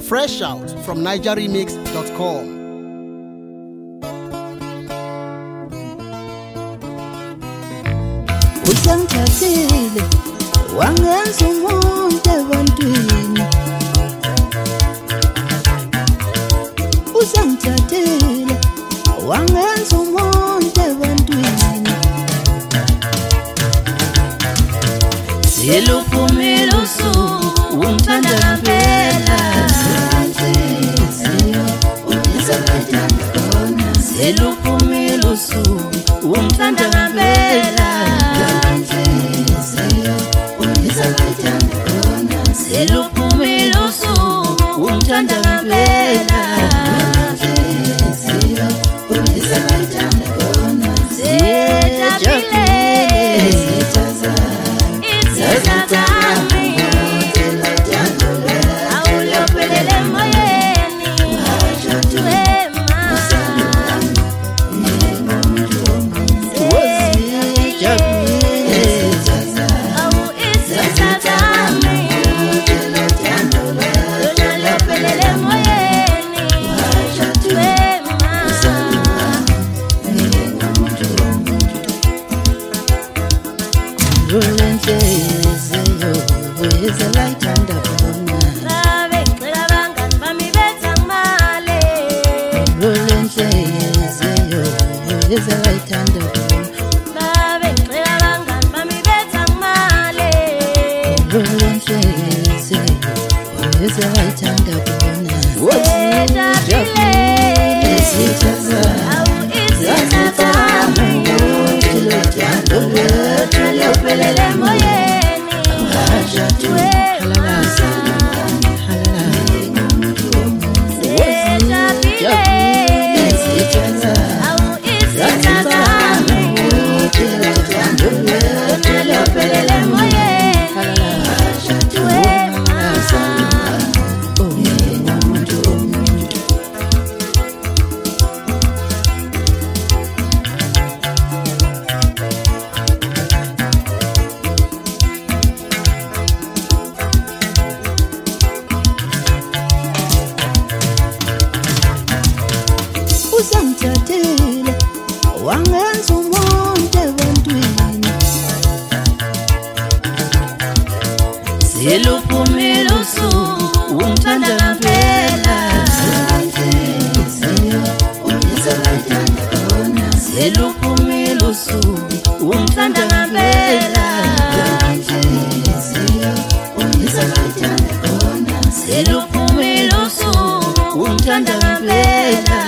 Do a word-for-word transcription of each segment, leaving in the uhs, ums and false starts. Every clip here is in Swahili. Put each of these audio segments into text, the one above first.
Fresh out from niger remix dot com. Usangithathile wangenza umuntu ebantwini, usangithathile wangenza umuntu ebantwini, siluphumile usuku ungithanda ngempela, siluphumile usuku ungithanda ngempela, siluphumile usuku ungithanda ngempela, is a light and a corner. Babe, cela bangan bami betang male. Rolling days, yo, is a light and a corner. Babe, cela bangan bami betang male. Rolling days, yo, is a light and a corner. What's it? Is it a How is it a time? Hello, pelele moye. Usangithathile wangenza umuntu ebantwini, siluphumile usuku ungithanda ngempela, siluphumile usuku ungithanda ngempela, siluphumile usuku ungithanda ngempela.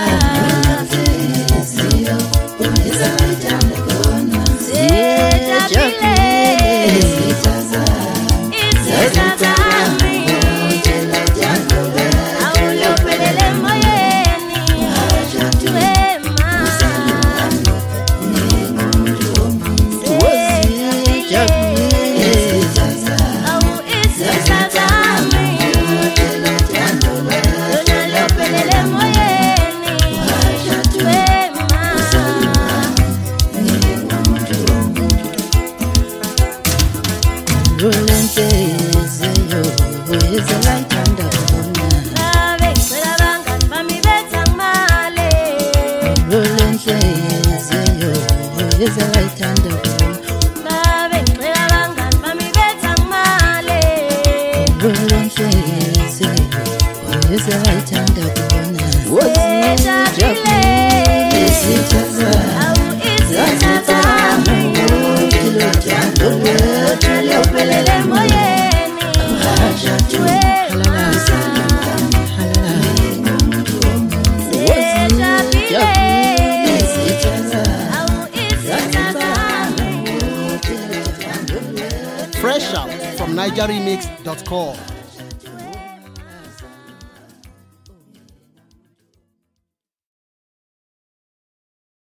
rolling days, yo, is a light and a corner. Babe, cela bangan bami betang male. Rolling days, yo, is a light and a corner. Babe, cela bangan bami betang male. Rolling days, yo, is a light and a corner. What's it? Is it a How is it a time? Hello, pelele moye. Fresh out from niger remix dot com.